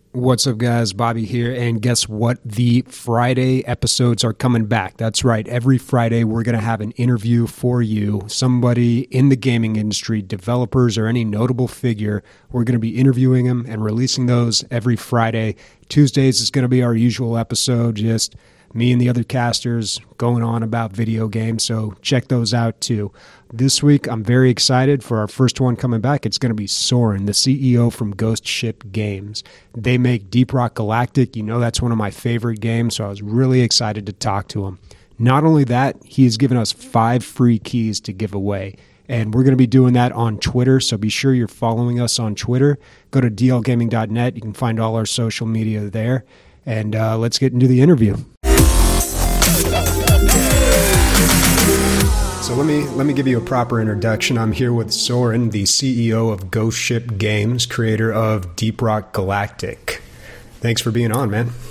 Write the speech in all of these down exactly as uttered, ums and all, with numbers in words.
What's up, guys? Bobby here, and guess what? The Friday episodes are coming back. That's right. Every Friday, we're going to have an interview for you, somebody in the gaming industry, developers, or any notable figure. We're going to be interviewing them and releasing those every Friday. Tuesdays is going to be our usual episode, just me and the other casters going on about video games, so check those out too. This week, I'm very excited for our first one coming back. It's going to be Soren, the C E O from Ghost Ship Games. They make Deep Rock Galactic. You know that's one of my favorite games, so I was really excited to talk to him. Not only that, he has given us five free keys to give away, and we're going to be doing that on Twitter, so be sure you're following us on Twitter. Go to d l gaming dot net. You can find all our social media there, and uh, let's get into the interview. So let me let me give you a proper introduction. I'm here with Soren, the C E O of Ghost Ship Games, creator of Deep Rock Galactic. Thanks for being on, man.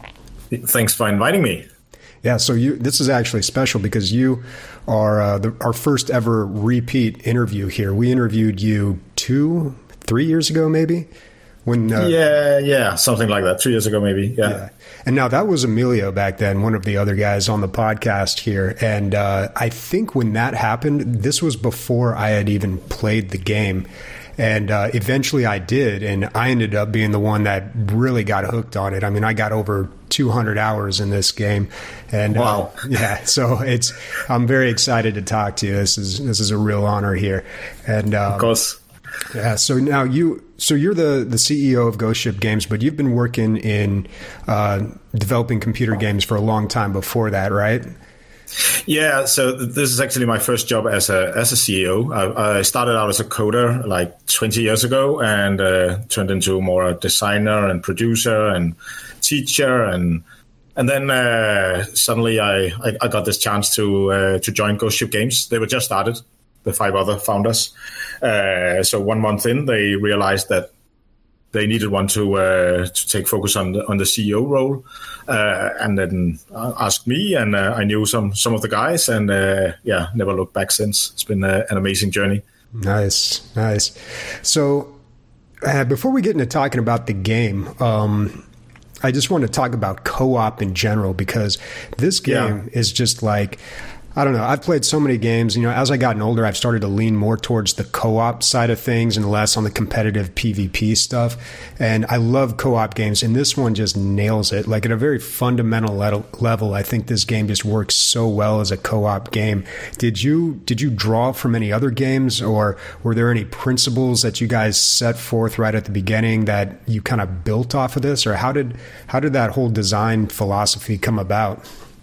Thanks for inviting me. Yeah, so you this is actually special because you are uh, the, our first ever repeat interview here. We interviewed you two, three years ago, maybe. When, uh, yeah, yeah, something like that. Three years ago, maybe. Yeah. yeah. And now that was Emilio back then, one of the other guys on the podcast here. And uh, I think when that happened, this was before I had even played the game. And uh, eventually I did. And I ended up being the one that really got hooked on it. I mean, I got over two hundred hours in this game. And wow. Uh, yeah, so it's I'm very excited to talk to you. This is this is a real honor here. And um, of course. Yeah. So now you, so you're the, the C E O of Ghost Ship Games, but you've been working in uh, developing computer games for a long time before that, right? Yeah. So this is actually my first job as a as a C E O. I, I started out as a coder like twenty years ago, and uh, turned into more a designer and producer and teacher, and and then uh, suddenly I, I I got this chance to uh, to join Ghost Ship Games. They were just started. The five other founders. Uh, so one month in, they realized that they needed one to uh, to take focus on the, on the C E O role, uh, and then asked me, and uh, I knew some some of the guys, and uh, yeah, never looked back since. It's been uh, an amazing journey. Nice, nice. So uh, before we get into talking about the game, um, I just want to talk about co-op in general, because this game yeah. is just like, I don't know. I've played so many games. You know, as I gotten older, I've started to lean more towards the co-op side of things and less on the competitive PvP stuff. And I love co-op games, and this one just nails it. Like at a very fundamental level, I think this game just works so well as a co-op game. Did you did you draw from any other games, or were there any principles that you guys set forth right at the beginning that you kind of built off of this, or how did how did that whole design philosophy come about?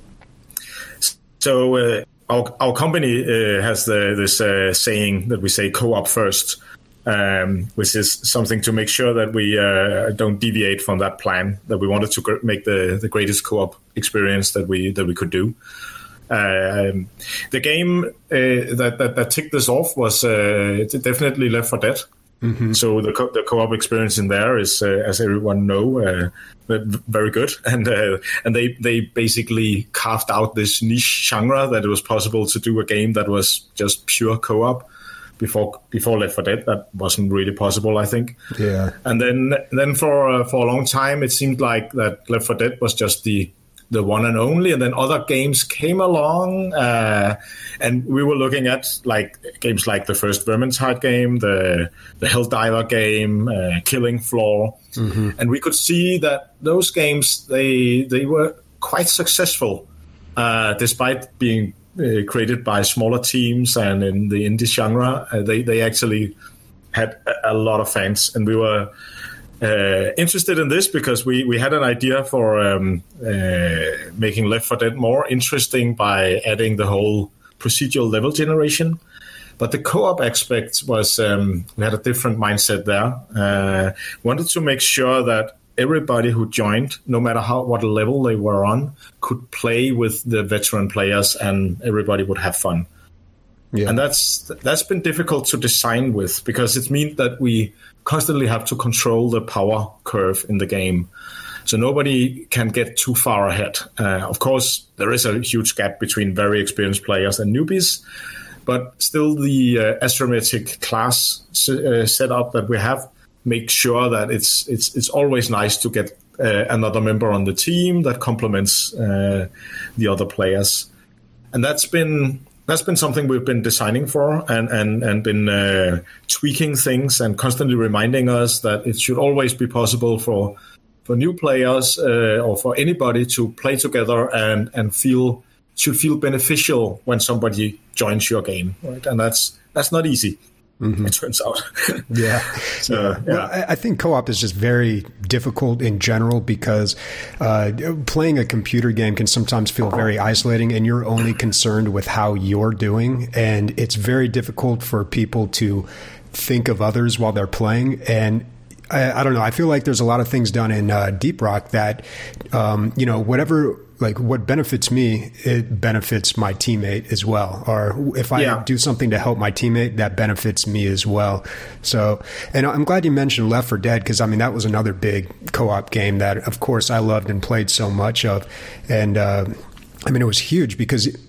So uh, our our company uh, has the, this uh, saying that we say co-op first, um, which is something to make sure that we uh, don't deviate from that plan. That we wanted to gr- make the, the greatest co-op experience that we that we could do. Um, the game uh, that, that that ticked this off was uh, definitely Left four Dead. Mm-hmm. So the co- the co-op experience in there is, uh, as everyone know, uh, very good, and uh, and they they basically carved out this niche genre that it was possible to do a game that was just pure co-op. Before before Left four Dead, that wasn't really possible, I think. Yeah. And then then for uh, for a long time, it seemed like that Left four Dead was just the the one and only, and then other games came along, uh, and we were looking at like games like the first Vermintide game, the the Helldiver game, uh, Killing Floor, mm-hmm. and we could see that those games they they were quite successful, uh, despite being uh, created by smaller teams and in the indie genre. Uh, they they actually had a, a lot of fans, and we were Uh, interested in this because we, we had an idea for um, uh, making Left four Dead more interesting by adding the whole procedural level generation. But the co-op aspect was, um, we had a different mindset there. Uh, wanted to make sure that everybody who joined, no matter how what level they were on, could play with the veteran players and everybody would have fun. Yeah. And that's that's been difficult to design with, because it means that we constantly have to control the power curve in the game. So nobody can get too far ahead. Uh, of course, there is a huge gap between very experienced players and newbies, but still the uh, asymmetric class uh, setup that we have make sure that it's it's it's always nice to get uh, another member on the team that complements uh, the other players, and that's been. That's been something we've been designing for and, and, and been uh, tweaking things and constantly reminding us that it should always be possible for for new players uh, or for anybody to play together and, and feel should feel beneficial when somebody joins your game, right? And that's that's not easy. Mm-hmm. It turns out. yeah. So, yeah. yeah. Well, I think co-op is just very difficult in general because uh, playing a computer game can sometimes feel very isolating and you're only concerned with how you're doing. And it's very difficult for people to think of others while they're playing. And I, I don't know. I feel like there's a lot of things done in uh, Deep Rock that, um, you know, whatever... like what benefits me, it benefits my teammate as well. Or if I yeah. do something to help my teammate, that benefits me as well. So, and I'm glad you mentioned Left four Dead because I mean, that was another big co-op game that of course I loved and played so much of. And, uh, I mean, it was huge because it,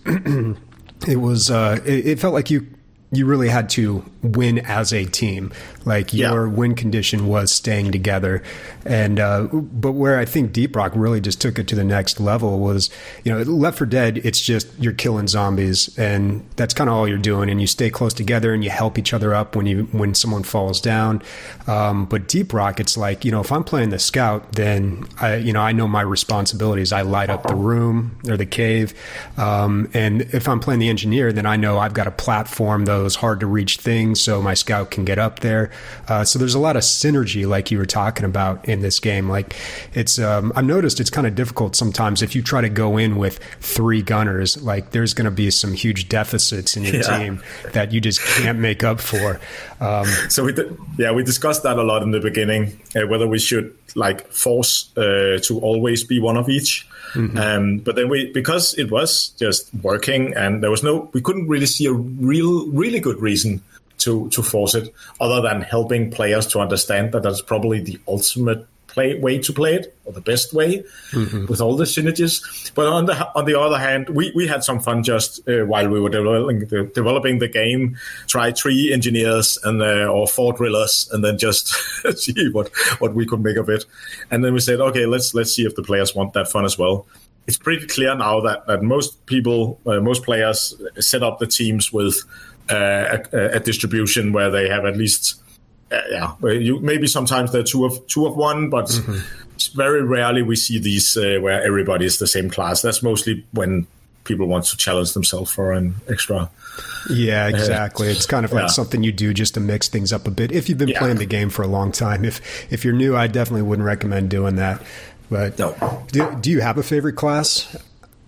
it was, uh, it, it felt like you, you really had to win as a team. Like your yeah. win condition was staying together. And, uh, but where I think Deep Rock really just took it to the next level was, you know, Left four Dead, it's just you're killing zombies and that's kind of all you're doing. And you stay close together and you help each other up when you, when someone falls down. Um, but Deep Rock, it's like, you know, if I'm playing the scout, then I, you know, I know my responsibilities. I light up the room or the cave. Um, and if I'm playing the engineer, then I know I've got to platform those hard to reach things so my scout can get up there. Uh, so there's a lot of synergy, like you were talking about in this game. Like it's, um, I've noticed it's kind of difficult sometimes if you try to go in with three gunners. Like there's going to be some huge deficits in your yeah. team that you just can't make up for. Um, so we, did, yeah, we discussed that a lot in the beginning, uh, whether we should like force uh, to always be one of each. Mm-hmm. Um, but then we, because it was just working and there was no, we couldn't really see a real, really good reason to, to force it other than helping players to understand that that's probably the ultimate play way to play it or the best way mm-hmm. with all the synergies. But on the, on the other hand, we, we had some fun just uh, while we were developing the, developing the game, try three engineers and, uh, or four drillers and then just see what, what we could make of it. And then we said, okay, let's, let's see if the players want that fun as well. It's pretty clear now that, that most people, uh, most players set up the teams with uh, a, a distribution where they have at least, uh, yeah, you, maybe sometimes they're two of two of one, but mm-hmm. very rarely we see these uh, where everybody is the same class. That's mostly when people want to challenge themselves for an extra. Yeah, exactly. Uh, it's kind of like yeah. something you do just to mix things up a bit. If you've been yeah. playing the game for a long time, if if you're new, I definitely wouldn't recommend doing that. But no. do, do you have a favorite class?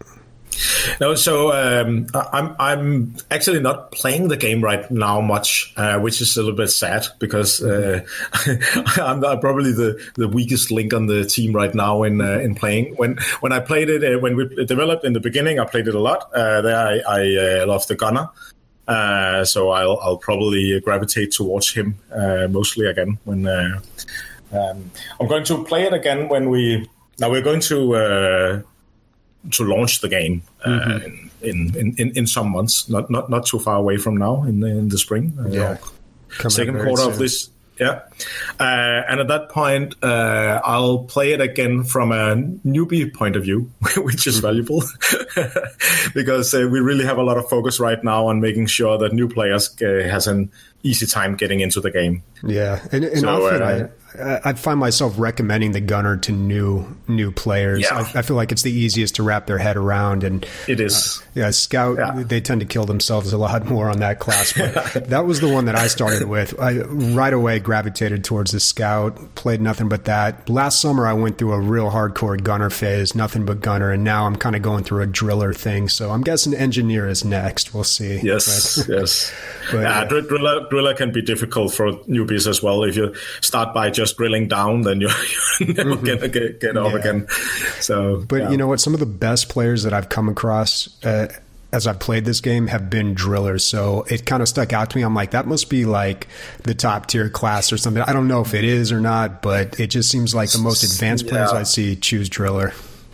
No, so um, I'm I'm actually not playing the game right now much, uh, which is a little bit sad because uh, I'm probably the, the weakest link on the team right now in uh, in playing. When when I played it, uh, when we developed in the beginning, I played it a lot. Uh, there I, I uh, love the gunner, uh, so I'll I'll probably gravitate towards him uh, mostly again. When uh, um, I'm going to play it again when we now we're going to. Uh, to launch the game uh, mm-hmm. in, in, in, in some months, not not not too far away from now in the, in the spring. Uh, yeah, second quarter soon. of this. Yeah, uh, and at that point, uh, I'll play it again from a newbie point of view, which is valuable because uh, we really have a lot of focus right now on making sure that new players uh, has an easy time getting into the game. Yeah, and, and so, often uh, I, I find myself recommending the gunner to new new players. Yeah. I, I feel like it's the easiest to wrap their head around, and it is. Uh, yeah, scout. Yeah. They tend to kill themselves a lot more on that class. But that was the one that I started with. I right away gravitated towards the scout. Played nothing but that. Last summer I went through a real hardcore gunner phase, nothing but gunner, and now I'm kind of going through a driller thing. So I'm guessing engineer is next. We'll see. Yes, but, yes. But, yeah, yeah. Driller, driller can be difficult for newbies as well. If you start by just drilling down, then you're, you're never mm-hmm. going to get, get up yeah. again. So, But yeah. you know what? Some of the best players that I've come across uh, as I've played this game have been drillers. So it kind of stuck out to me. I'm like, that must be like the top tier class or something. I don't know if it is or not, but it just seems like the most advanced players yeah. I see choose driller.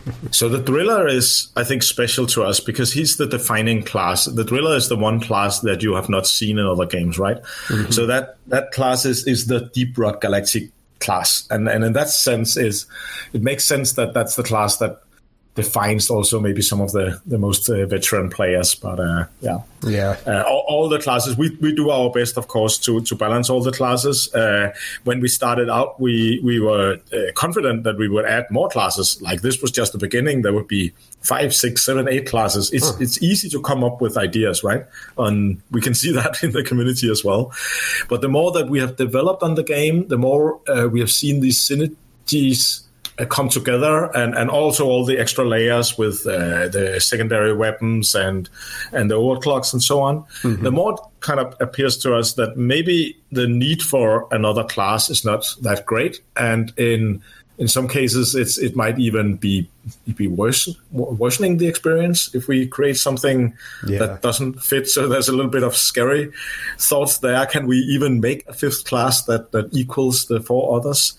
So the Driller is, I think, special to us because he's the defining class. The Driller is the one class that you have not seen in other games, right? Mm-hmm. So that, that class is, is the Deep Rock Galactic class. And, and in that sense, is it makes sense that that's the class that defines also maybe some of the, the most uh, veteran players. But uh, yeah, yeah, uh, all, all the classes, we, we do our best, of course, to, to balance all the classes. Uh, when we started out, we, we were uh, confident that we would add more classes. Like this was just the beginning. There would be five, six, seven, eight classes. It's huh. it's easy to come up with ideas, right? And we can see that in the community as well. But the more that we have developed on the game, the more uh, we have seen these synergies come together, and, and also all the extra layers with uh, the secondary weapons and and the overclocks and so on. Mm-hmm. The more it kind of appears to us that maybe the need for another class is not that great, and in in some cases it's it might even be be worse, worsening the experience if we create something yeah. that doesn't fit. So there's a little bit of scary thoughts there. Can we even make a fifth class that that equals the four others?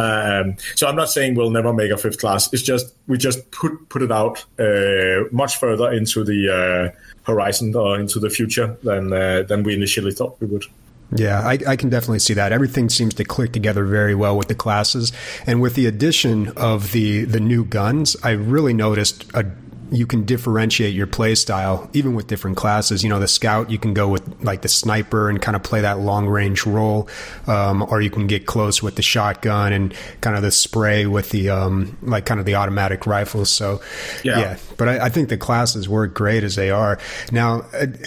Um, so I'm not saying we'll never make a fifth class. It's just we just put put it out uh, much further into the uh, horizon or into the future than uh, than we initially thought we would. Yeah, I, I can definitely see that. Everything seems to click together very well with the classes, and with the addition of the the new guns, I really noticed a. You can differentiate your play style even with different classes. You know, the scout, you can go with like the sniper and kind of play that long range role, um, or you can get close with the shotgun and kind of the spray with the um, like kind of the automatic rifles. So yeah, yeah. But I, I think the classes work great as they are. Now,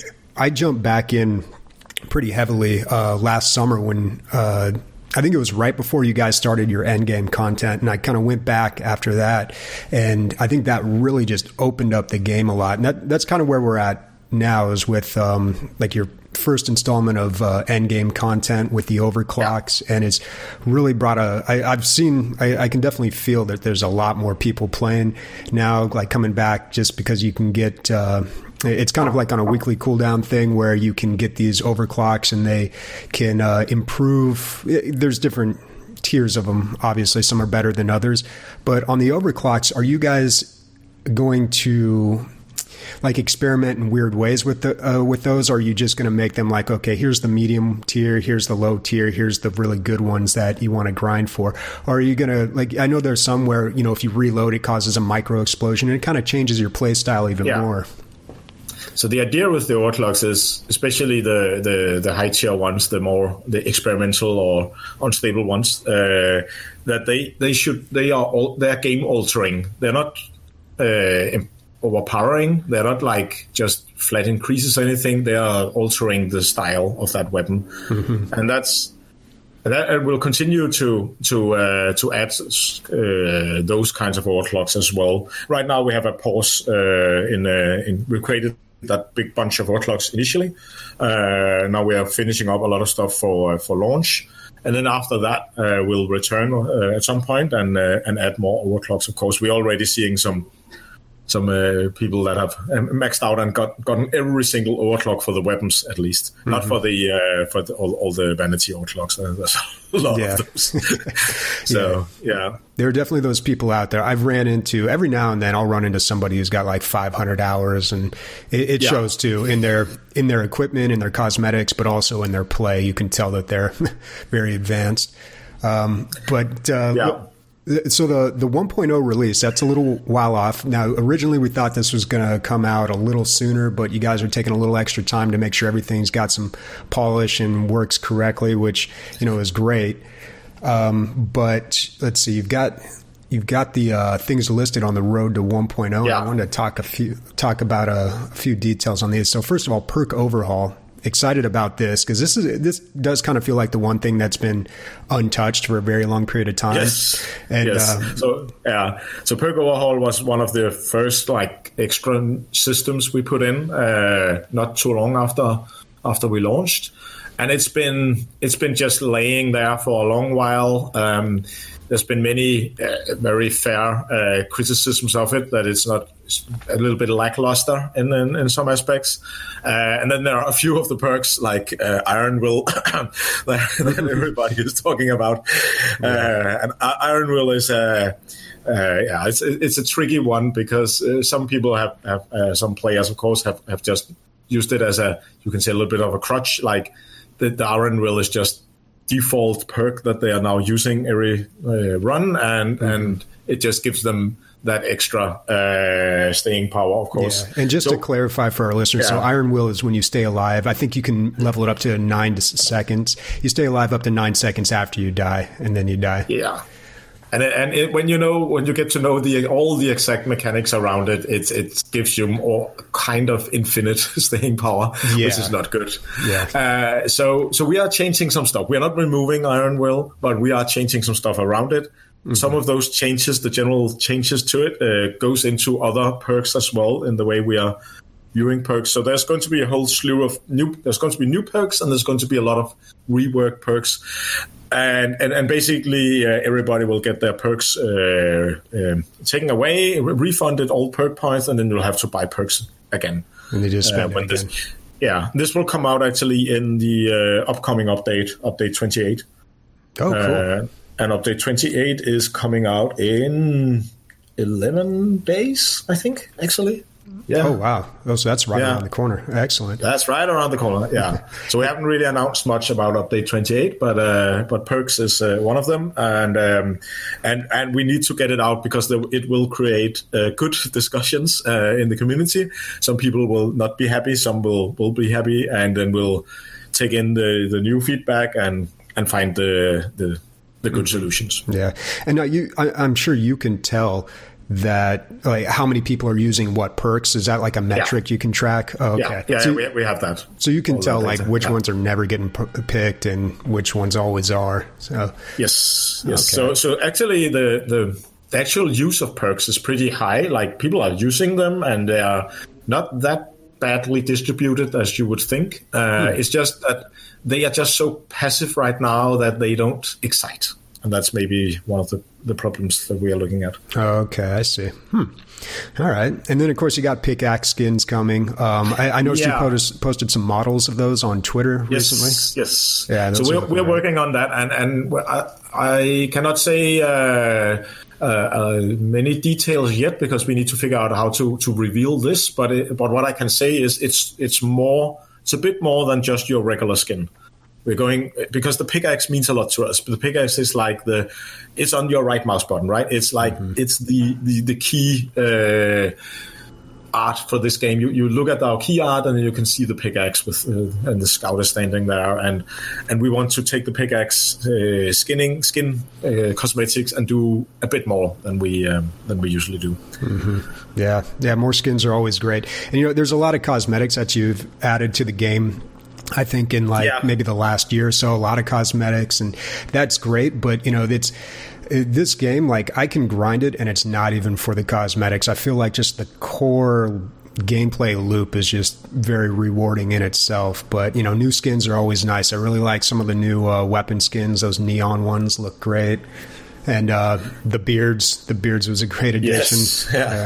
I jumped back in pretty heavily uh, last summer when. Uh, I think it was right before you guys started your endgame content, and I kind of went back after that, and I think that really just opened up the game a lot. And that, that's kind of where we're at now, is with um, like your first installment of uh, endgame content with the overclocks, yeah. and it's really brought a. I, I've seen, I, I can definitely feel that there's a lot more people playing now, like coming back just because you can get. Uh, It's kind of like on a weekly cooldown thing where you can get these overclocks and they can uh, improve. There's different tiers of them. Obviously, some are better than others. But on the overclocks, are you guys going to like experiment in weird ways with the uh, with those? Or are you just going to make them like, okay, here's the medium tier, here's the low tier, here's the really good ones that you want to grind for? Or are you going to, like, I know there's some where, you know, if you reload, it causes a micro explosion and it kind of changes your play style even yeah. more. So the idea with the overclocks is, especially the, the, the high tier ones, the more the experimental or unstable ones, uh, that they, they should they are all, they are game altering. They're not uh, overpowering. They're not like just flat increases or anything. They are altering the style of that weapon, mm-hmm. and that's that will continue to to uh, to add uh, those kinds of overclocks as well. Right now we have a pause uh, in uh, in we created that big bunch of overclocks initially. Uh, now we are finishing up a lot of stuff for uh, for launch, and then after that uh, we'll return uh, at some point and uh, and add more overclocks. Of course, we're already seeing some some uh, people that have um, maxed out and got gotten every single overclock for the weapons, at least, mm-hmm. not for the uh, for the, all, all the vanity overclocks. Uh, there's a lot yeah. of those. So yeah. yeah, there are definitely those people out there. I've ran into every now and then. I'll run into somebody who's got like five hundred hours, and it, it yeah. shows too in their in their equipment, in their cosmetics, but also in their play. You can tell that they're very advanced. Um, but uh, yeah. So the, the one point oh release, that's a little while off. Now, originally we thought this was going to come out a little sooner, but you guys are taking a little extra time to make sure everything's got some polish and works correctly, which, you know, is great. Um, but let's see, you've got you've got the uh, things listed on the road to one point oh. Yeah. I wanted to talk a few talk about a, a few details on these. So first of all, perk overhaul. Excited about this because this is this does kind of feel like the one thing that's been untouched for a very long period of time. Yes, and, yes. Uh, so yeah, so perk overhaul was one of the first like extra systems we put in, uh, not too long after after we launched, and it's been it's been just laying there for a long while. Um, there's been many uh, very fair uh, criticisms of it, that it's not a little bit lackluster in in, in some aspects. Uh, and then there are a few of the perks like uh, Iron Will that, that everybody is talking about. Uh, and Iron Will is a uh, yeah, it's it's a tricky one because uh, some people have, have uh, some players, of course, have, have just used it as a, you can say, a little bit of a crutch. Like the, the Iron Will is just default perk that they are now using every uh, run, and mm-hmm. and it just gives them that extra uh, staying power, of course. Yeah. And just so, to clarify for our listeners, yeah. so Iron Will is when you stay alive. I think you can level it up to nine seconds. You stay alive up to nine seconds after you die, and then you die. Yeah. And and it, when you know when you get to know the all the exact mechanics around it, it it gives you more kind of infinite staying power, yeah. which is not good. Yeah. Uh, so so we are changing some stuff. We are not removing Iron Will, but we are changing some stuff around it. Mm-hmm. Some of those changes, the general changes to it, uh, goes into other perks as well in the way we are viewing perks. So there's going to be a whole slew of new. There's going to be new perks, and there's going to be a lot of rework perks. And, and and basically, uh, everybody will get their perks uh, um, taken away, re- refunded all perk points, and then you'll have to buy perks again. And they just spend uh, it again. This, yeah, this will come out actually in the uh, upcoming update, update twenty-eight. Oh, cool. Uh, and update twenty-eight is coming out in eleven days, I think, actually. Yeah. Oh, wow. Oh, so that's right yeah. around the corner. Excellent. That's right around the corner, yeah. So we haven't really announced much about update twenty-eight, but uh, but perks is uh, one of them. And um, and and we need to get it out because the, it will create uh, good discussions uh, in the community. Some people will not be happy, some will, will be happy, and then we'll take in the, the new feedback and, and find the, the, the good solutions. Yeah. And now you, I, I'm sure you can tell that like how many people are using what perks. Is that like a metric yeah. you can track? Oh, okay. Yeah, yeah, so, yeah we, we have that. So you can All tell like which yeah. ones are never getting p- picked and which ones always are. So yes, yes. Okay. So so actually the, the the actual use of perks is pretty high. Like people are using them and they are not that badly distributed as you would think. Uh, hmm. It's just that they are just so passive right now that they don't excite. And that's maybe one of the, the problems that we are looking at. Okay, I see. Hmm. All right. And then, of course, you got pickaxe skins coming. Um, I, I noticed yeah. you posted, posted some models of those on Twitter yes, recently. Yes. Yeah, so we're, we're working on that. And, and I, I cannot say uh, uh, uh, many details yet because we need to figure out how to, to reveal this. But it, but what I can say is it's it's more it's a bit more than just your regular skin. We're going because the pickaxe means a lot to us. But the pickaxe is like the, it's on your right mouse button, right? It's like mm-hmm. it's the the, the key uh, art for this game. You you look at our key art and you can see the pickaxe with uh, and the scout is standing there, and and we want to take the pickaxe uh, skinning skin uh, cosmetics and do a bit more than we um, than we usually do. Mm-hmm. Yeah, yeah. More skins are always great, and you know there's a lot of cosmetics that you've added to the game. I think in like yeah. maybe the last year or so, a lot of cosmetics, and that's great. But, you know, it's this game, like I can grind it and it's not even for the cosmetics. I feel like just the core gameplay loop is just very rewarding in itself. But, you know, new skins are always nice. I really like some of the new uh, weapon skins. Those neon ones look great. And uh, the beards, the beards was a great addition. Yes, yeah.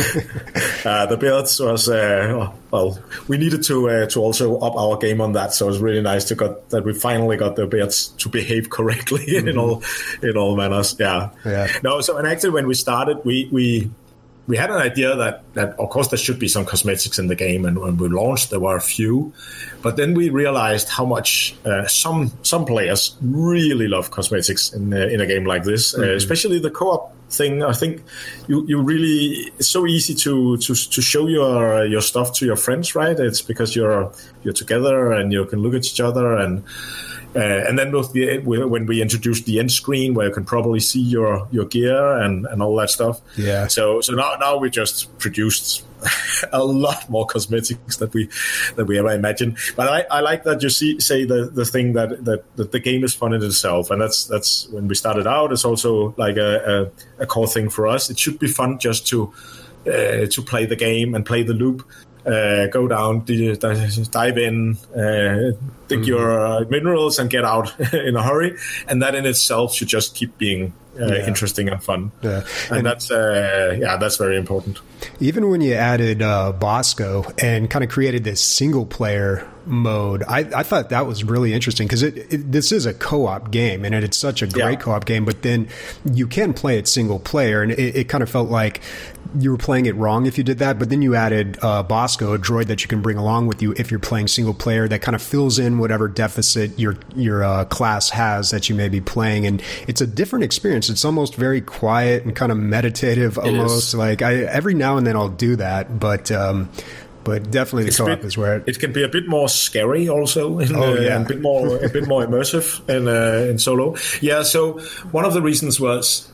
Uh, uh, the beards was uh, well. We needed to uh, to also up our game on that, so it was really nice to got that we finally got the beards to behave correctly mm-hmm. in all in all manners. Yeah, yeah. No, so and actually when we started, we we. We had an idea that, that, of course, there should be some cosmetics in the game, and when we launched, there were a few. But then we realized how much uh, some some players really love cosmetics in uh, in a game like this, mm-hmm. uh, especially the co-op thing. I think you, you really it's so easy to, to to show your your stuff to your friends, right? It's because you're you're together and you can look at each other and. Uh, and then with the, when we introduced the end screen where you can probably see your, your gear and, and all that stuff. Yeah. So so now now we just produced a lot more cosmetics that we that we ever imagined. But I, I like that you see say the, the thing that, that, that the game is fun in itself, and that's that's when we started out. It's also like a, a, a core thing for us. It should be fun just to uh, to play the game and play the loop. Uh, go down, dive in, uh, dig mm-hmm. your uh, minerals and get out in a hurry. And that in itself should just keep being uh, yeah. interesting and fun. Yeah. And, and that's uh, yeah, that's very important. Even when you added uh, Bosco and kind of created this single player mode, I, I thought that was really interesting because it, it, this is a co-op game and it's such a great yeah. co-op game, but then you can play it single player, and it, it kind of felt like you were playing it wrong if you did that. But then you added uh, Bosco, a droid that you can bring along with you if you're playing single player, that kind of fills in whatever deficit your your uh, class has that you may be playing, and it's a different experience. It's almost very quiet and kind of meditative, almost like I every now and then I'll do that, but. Um, But definitely the co-op is where it, it can be a bit more scary, also, in, oh, yeah. uh, a bit more a bit more immersive in uh, in solo. Yeah. So one of the reasons was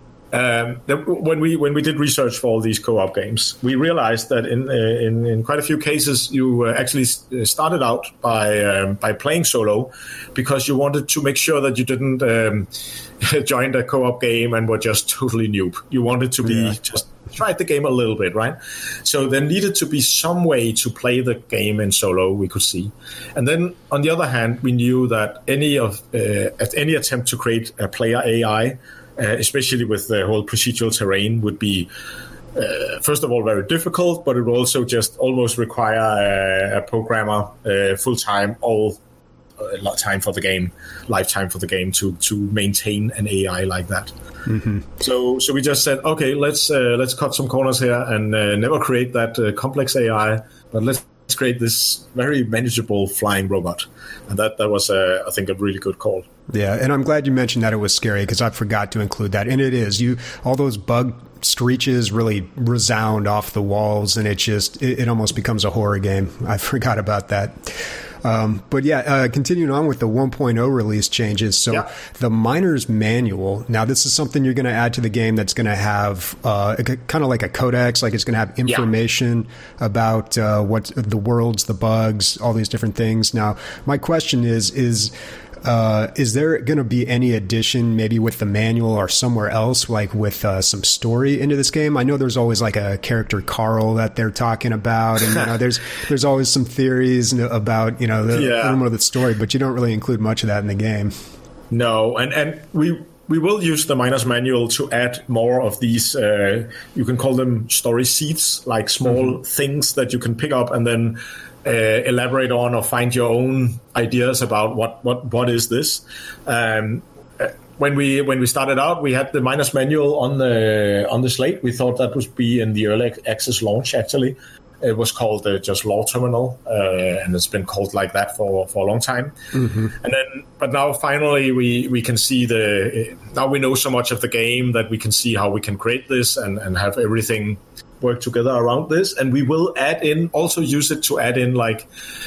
um, that when we when we did research for all these co-op games, we realized that in uh, in, in quite a few cases you uh, actually started out by um, by playing solo because you wanted to make sure that you didn't um, join the co-op game and were just totally noob. You wanted to be yeah. just. Tried the game a little bit, right? So there needed to be some way to play the game in solo, we could see. And then on the other hand, we knew that any of uh, at any attempt to create a player A I, uh, especially with the whole procedural terrain, would be uh, first of all very difficult, but it would also just almost require a, a programmer uh, full time, all uh, time for the game, lifetime for the game to to maintain an A I like that. Mm-hmm. So, so we just said, okay, let's uh, let's cut some corners here and uh, never create that uh, complex A I, but let's create this very manageable flying robot, and that that was, uh, I think, a really good call. Yeah, and I'm glad you mentioned that it was scary because I forgot to include that, and it is. You all those bug screeches really resound off the walls, and it just it, it almost becomes a horror game. I forgot about that. Um, but yeah, uh, continuing on with the one point oh release changes. So yeah. the Miner's Manual, now this is something you're going to add to the game that's going to have uh, kind of like a codex, like it's going to have information yeah. about uh, what the worlds, the bugs, all these different things. Now, my question is, is Uh, is there going to be any addition maybe with the manual or somewhere else, like with uh, some story into this game? I know there's always like a character Carl that they're talking about, and you know, there's there's always some theories about, you know, the, yeah. a little more of the story, but you don't really include much of that in the game. No, and, and we we will use the Miner's Manual to add more of these, uh, you can call them story seeds, like small mm-hmm. things that you can pick up and then Uh, elaborate on or find your own ideas about what what what is this. Um, when we when we started out, we had the Miner's Manual on the on the slate. We thought that would be in the early access launch. Actually, it was called uh, just Lore Terminal, uh, and it's been called like that for, for a long time. Mm-hmm. And then, but now finally we we can see the now we know so much of the game that we can see how we can create this and and have everything work together around this, and we will add in also use it to add in like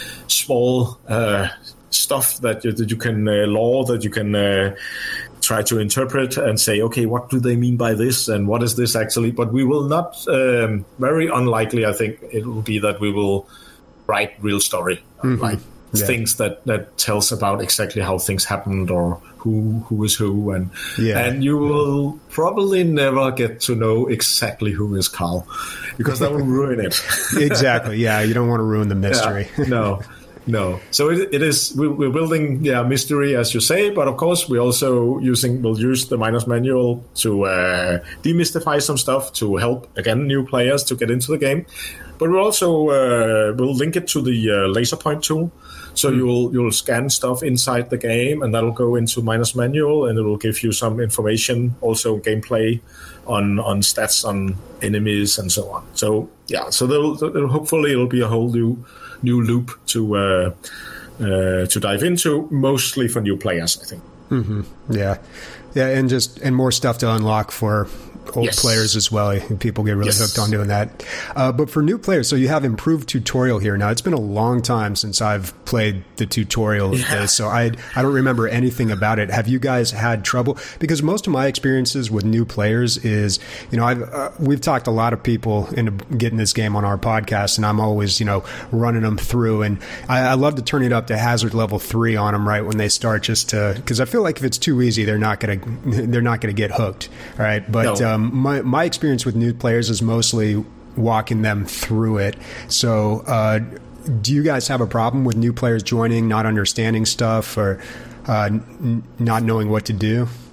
small uh, stuff that you, that you can uh, lore that you can uh, try to interpret and say, okay, what do they mean by this and what is this actually? But we will not. Um, very unlikely, I think it will be that we will write real story, mm-hmm. like yeah. things that that tells about exactly how things happened or who who is who, and yeah. and you will probably never get to know exactly who is Carl, because that will ruin it. Exactly. Yeah, you don't want to ruin the mystery. Yeah, no, no. So it, it is. We, we're building yeah mystery, as you say, but of course we also using we'll use the Miner's Manual to uh, demystify some stuff to help again new players to get into the game. But we also uh, will link it to the uh, laser point tool. So mm. you'll you'll scan stuff inside the game, and that'll go into Miner's Manual, and it will give you some information, also gameplay on on stats on enemies and so on. So yeah, so they'll, they'll, hopefully it'll be a whole new new loop to uh, uh, to dive into, mostly for new players, I think. Mm-hmm. Yeah, yeah, and just and more stuff to unlock for old yes. players as well. People get really yes. hooked on doing that. Uh, but for new players, so you have improved tutorial here. Now, it's been a long time since I've played the tutorial of yeah. this, so I I don't remember anything about it. Have you guys had trouble? Because most of my experiences with new players is, you know, I've uh, we've talked a lot of people into getting this game on our podcast, and I'm always, you know, running them through. And I, I love to turn it up to hazard level three on them right when they start, just to because I feel like if it's too easy, they're not gonna they're not gonna get hooked. All right, but. No. Um, my my experience with new players is mostly walking them through it. So, uh, do you guys have a problem with new players joining, not understanding stuff, or uh, n- not knowing what to do?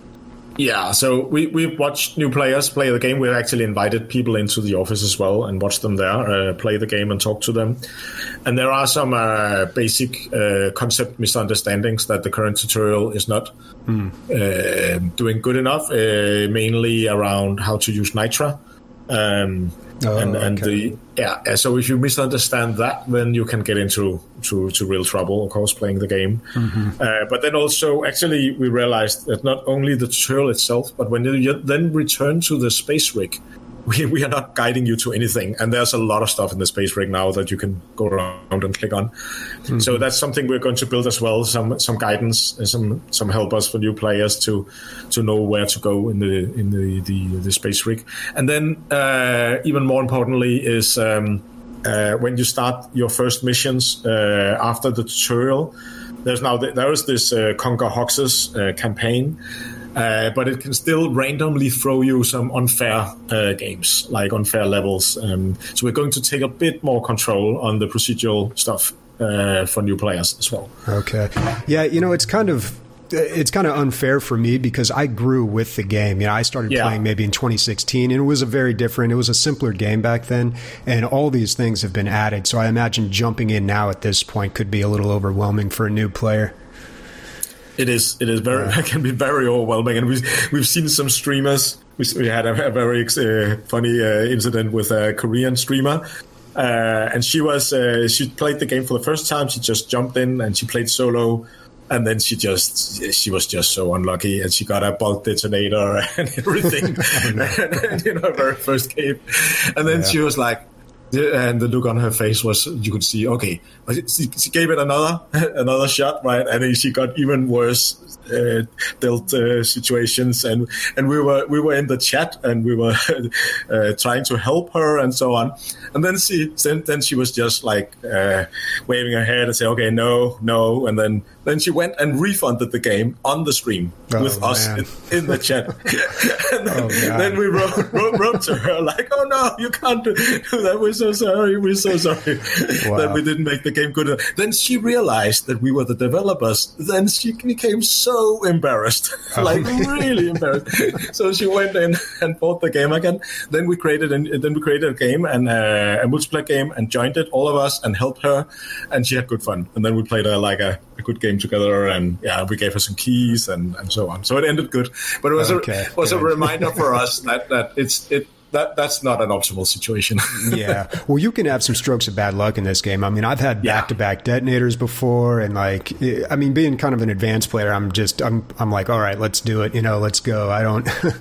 Yeah, so we, we've watched new players play the game. We've actually invited people into the office as well and watched them there, uh, play the game and talk to them. And there are some uh, basic uh, concept misunderstandings that the current tutorial is not mm. uh, doing good enough, uh, mainly around how to use Nitra. Um, oh, and, and okay. the yeah, so if you misunderstand that, then you can get into to, to real trouble, of course, playing the game. Mm-hmm. Uh, but then also, actually, we realized that not only the tutorial itself, but when you then return to the space rig, we, we are not guiding you to anything. And there's a lot of stuff in the space rig now that you can go around and click on. Mm-hmm. So that's something we're going to build as well, some some guidance, and some some helpers for new players to to know where to go in the in the, the, the space rig. And then uh, even more importantly is um, uh, when you start your first missions uh, after the tutorial, there's now th- there is this uh, Conquer Hoxes uh, campaign. Uh, but it can still randomly throw you some unfair uh, games, like unfair levels. Um, so we're going to take a bit more control on the procedural stuff uh, for new players as well. Okay. Yeah, you know, it's kind of it's kind of unfair for me because I grew with the game. You know, I started yeah. playing maybe in twenty sixteen, and it was a very different, it was a simpler game back then, and all these things have been added. So I imagine jumping in now at this point could be a little overwhelming for a new player. It is. It is very. It can be very overwhelming, and we've we've seen some streamers. We, we had a, a very uh, funny uh, incident with a Korean streamer, uh, and she was uh, she played the game for the first time. She just jumped in and she played solo, and then she just she was just so unlucky, and she got a bolt detonator and everything, oh, no. and, and, you know, her very first game, and then yeah. she was like. And the look on her face was, you could see, okay, she, she gave it another another shot, right? And then she got even worse uh, dealt uh, situations, and and we were we were in the chat and we were uh, trying to help her and so on. And then she then, then she was just like uh, waving her head and say, okay, no, no, and then then she went and refunded the game on the stream oh, with us in, in the chat. And then, oh, then we wrote, wrote, wrote to her like, oh no, you can't do that. We're so sorry. We're so sorry wow. that we didn't make the game good enough. Then she realized that we were the developers. Then she became so embarrassed, oh, like man. really embarrassed. So she went in and bought the game again. Then we created an, then we created a game and uh, a multiplayer game and joined it, all of us, and helped her. And she had good fun. And then we played a, like a, a good game together, and yeah, we gave her some keys and, and so on. So it ended good. But it was okay, a was good. a reminder for us that, that it's it. That that's not an optimal situation. Yeah. Well, you can have some strokes of bad luck in this game. I mean, I've had yeah. back-to-back detonators before, and like, I mean, being kind of an advanced player, I'm just, I'm, I'm like, all right, let's do it. You know, let's go. I don't, uh,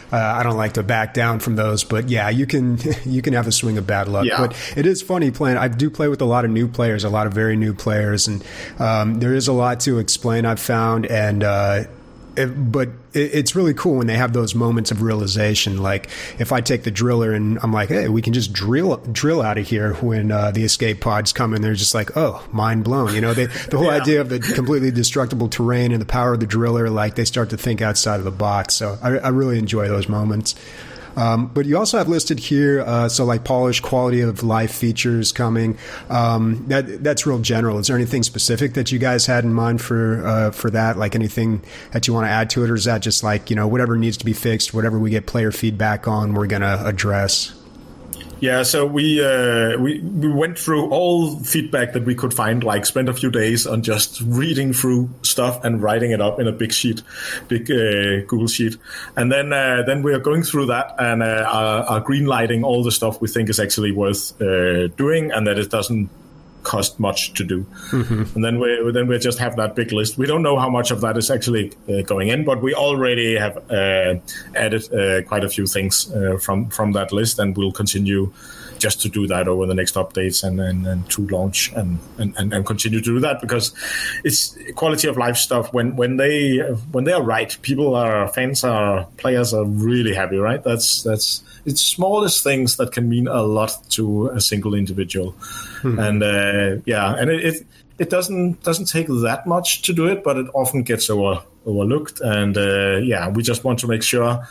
I don't like to back down from those, but yeah, you can, you can have a swing of bad luck. Yeah. But it is funny playing. I do play with a lot of new players, a lot of very new players, and um, there is a lot to explain. I've found, and. Uh, It, but it, it's really cool when they have those moments of realization. Like if I take the driller and I'm like, hey, we can just drill drill out of here when uh, the escape pods come in. They're just like, oh, mind blown. You know, they, the whole yeah. idea of the completely destructible terrain and the power of the driller, like they start to think outside of the box. So I, I really enjoy those moments. Um, but you also have listed here, uh, so like polished quality of life features coming. Um, that that's real general. Is there anything specific that you guys had in mind for uh, for that? Like anything that you want to add to it, or is that just like, you know, whatever needs to be fixed, whatever we get player feedback on, we're gonna address? Yeah, so we uh, we we went through all feedback that we could find, like spent a few days on just reading through stuff and writing it up in a big sheet, big uh, Google sheet, and then uh, then we are going through that and uh, are, are green lighting all the stuff we think is actually worth uh, doing and that it doesn't cost much to do. Mm-hmm. And then we then we just have that big list. We don't know how much of that is actually uh, going in, but we already have uh, added uh, quite a few things uh, from from that list, and we'll continue just to do that over the next updates and, and, and to launch and, and, and continue to do that, because it's quality of life stuff. When when they when they are right, people are fans are players are really happy, right? That's that's it's smallest things that can mean a lot to a single individual. Hmm. And uh, yeah, and it, it it doesn't doesn't take that much to do it, but it often gets over overlooked. And uh, yeah, we just want to make sure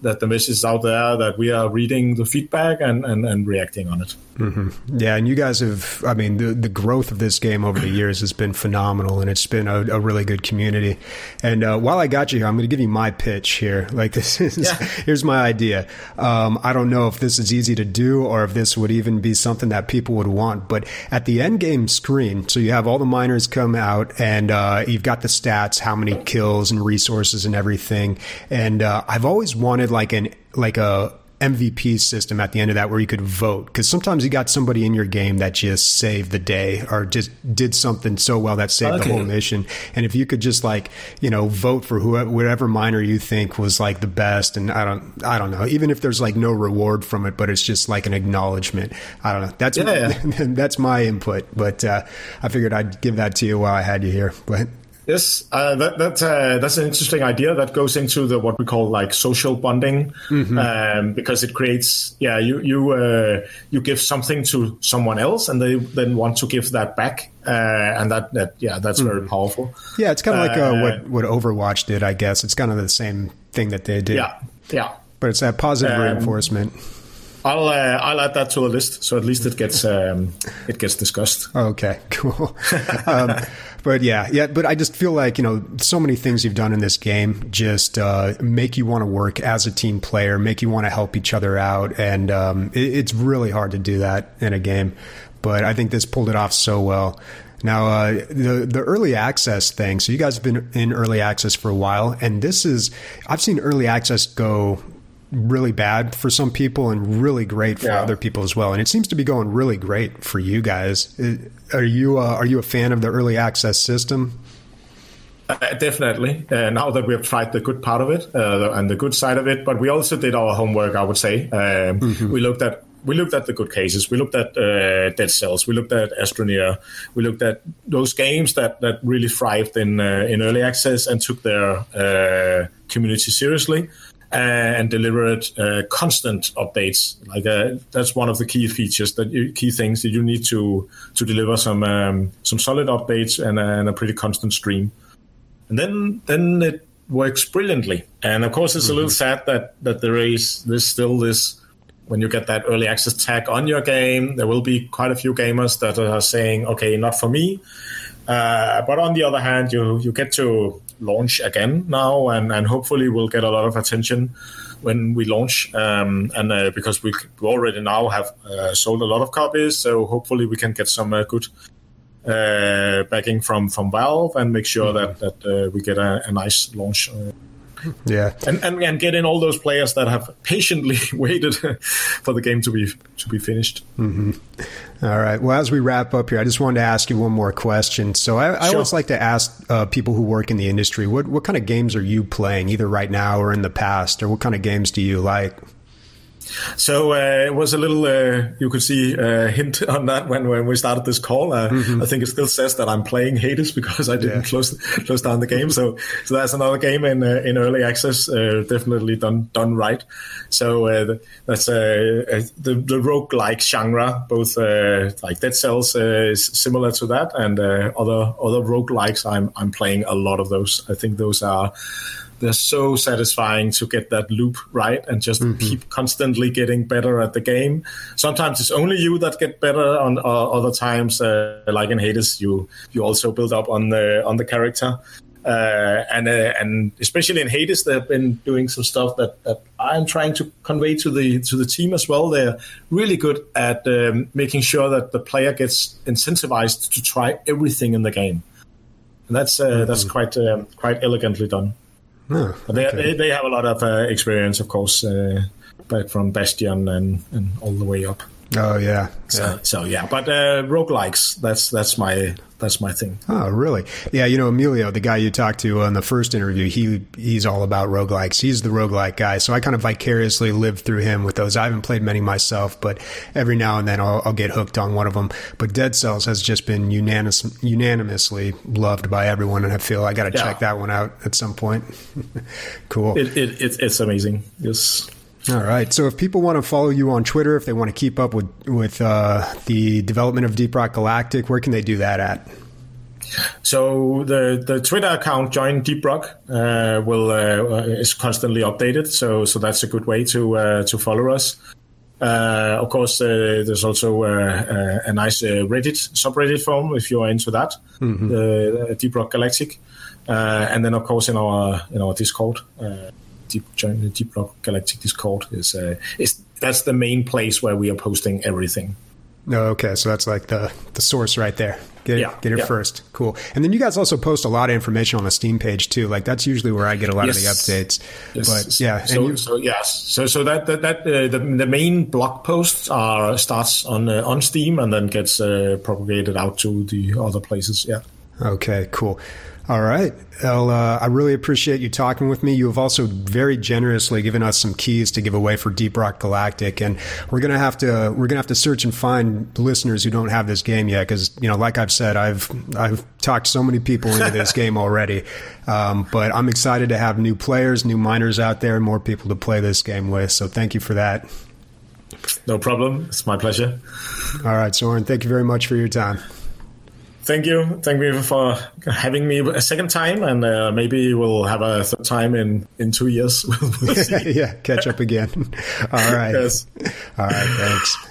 that the message is out there, that we are reading the feedback and, and, and reacting on it. Mm-hmm. Yeah, and you guys have, I mean, the, the growth of this game over the years has been phenomenal, and it's been a, a really good community. And uh, while I got you here, I'm going to give you my pitch here. Like, this is, yeah. Here's my idea. Um, I don't know if this is easy to do or if this would even be something that people would want, but at the end game screen, so you have all the miners come out, and uh, you've got the stats, how many kills and resources and everything. And uh, I've always wanted like an like a M V P system at the end of that where you could vote, because sometimes you got somebody in your game that just saved the day or just did something so well that saved okay. the whole mission. And if you could just like, you know, vote for whoever, whatever miner you think was like the best, and I don't, I don't know, even if there's like no reward from it, but it's just like an acknowledgement. I don't know. That's yeah, yeah. that's my input, but uh, I figured I'd give that to you while I had you here. But yes, uh, that, that, uh, that's an interesting idea that goes into the what we call like social bonding, mm-hmm. um, because it creates, yeah, you you uh, you give something to someone else, and they then want to give that back, uh, and that, that yeah, that's mm-hmm. very powerful. Yeah, it's kind of like uh, uh, what what Overwatch did, I guess. It's kind of the same thing that they did. Yeah, yeah. But it's that positive um, reinforcement. I'll uh, I'll add that to a list, so at least it gets um, it gets discussed. Okay, cool. um, but yeah, yeah. But I just feel like, you know, so many things you've done in this game just uh, make you want to work as a team player, make you want to help each other out, and um, it, it's really hard to do that in a game. But I think this pulled it off so well. Now, uh, the the early access thing. So you guys have been in early access for a while, and this is I've seen early access go really bad for some people and really great for yeah. other people as well. And it seems to be going really great for you guys. Are you uh, are you a fan of the early access system? Uh, definitely. Uh, now that we have tried the good part of it uh, and the good side of it, but we also did our homework, I would say. Um, mm-hmm. We looked at we looked at the good cases. We looked at uh, Dead Cells. We looked at Astroneer. We looked at those games that, that really thrived in uh, in early access and took their uh, community seriously. Uh, and delivered uh, constant updates. Like uh, that's one of the key features, that you, key things that you need to to deliver some um, some solid updates and, uh, and a pretty constant stream. And then then it works brilliantly. And of course, it's mm-hmm. a little sad that that there is there's still this, when you get that early access tag on your game, there will be quite a few gamers that are saying, okay, not for me. Uh, but on the other hand, you you get to launch again now, and, and hopefully we'll get a lot of attention when we launch, um, and uh, because we already now have uh, sold a lot of copies, so hopefully we can get some uh, good uh, backing from, from Valve and make sure mm-hmm. that, that uh, we get a, a nice launch. Uh, Yeah, and, and and get in all those players that have patiently waited for the game to be to be finished. Mm-hmm. All right. Well, as we wrap up here, I just wanted to ask you one more question. So I, I sure. always like to ask uh, people who work in the industry, what what kind of games are you playing, either right now or in the past, or what kind of games do you like? So uh, it was a little, uh, you could see a hint on that when, when we started this call. Uh, mm-hmm. I think it still says that I'm playing Hades because I didn't yeah. close close down the game. So so that's another game in uh, in early access, uh, definitely done done right. So uh, that's uh, uh, the the roguelike genre, both uh, like Dead Cells uh, is similar to that, and uh, other other roguelikes. I'm I'm playing a lot of those. I think those are. They're so satisfying to get that loop right and just mm-hmm. keep constantly getting better at the game. Sometimes it's only you that get better. On uh, other times, uh, like in Hades, you you also build up on the on the character. Uh, and uh, and especially in Hades, they've been doing some stuff that, that I'm trying to convey to the to the team as well. They're really good at um, making sure that the player gets incentivized to try everything in the game, and that's uh, mm-hmm. that's quite um, quite elegantly done. Oh, okay. they, they they have a lot of uh, experience, of course, uh, back from Bastion and, and all the way up. Oh yeah, so yeah. so yeah. But uh, roguelikes, that's that's my that's my thing. Oh really? Yeah, you know Emilio, the guy you talked to on the first interview, he he's all about roguelikes. He's the roguelike guy, so I kind of vicariously live through him with those. I haven't played many myself, but every now and then I'll, I'll get hooked on one of them. But Dead Cells has just been unanimous, unanimously loved by everyone, and I feel I got to yeah. check that one out at some point. Cool. It, it, it it's amazing. Yes. All right. So if people want to follow you on Twitter, if they want to keep up with, with uh, the development of Deep Rock Galactic, where can they do that at? So the, the Twitter account Join Deep Rock uh, will uh, is constantly updated. So so that's a good way to uh, to follow us. Uh, of course, uh, there's also uh, uh, a nice uh, Reddit subreddit forum if you are into that, mm-hmm. uh, Deep Rock Galactic, uh, and then of course in our in our Discord, uh, Deep Join the Deep Rock Galactic Discord is uh, is that's the main place where we are posting everything. Oh, okay, so that's like the, the source right there. Get it, yeah, get it yeah. first. Cool. And then you guys also post a lot of information on the Steam page too. Like that's usually where I get a lot yes. of the updates. Yes. But yeah, so, you- so yes, so so that that, that uh, the, the main blog posts are starts on uh, on Steam and then gets uh, propagated out to the other places. Yeah. Okay. Cool. All right. Well, uh, I really appreciate you talking with me. You have also very generously given us some keys to give away for Deep Rock Galactic, and we're gonna have to we're gonna have to search and find listeners who don't have this game yet, because you know, like I've said, I've I've talked so many people into this game already. Um, but I'm excited to have new players, new miners out there, and more people to play this game with. So thank you for that. No problem. It's my pleasure. All right, Soren. Thank you very much for your time. Thank you. Thank you for having me a second time, and uh, maybe we'll have a third time in, in two years. Yeah, catch up again. All right. Yes. All right, thanks.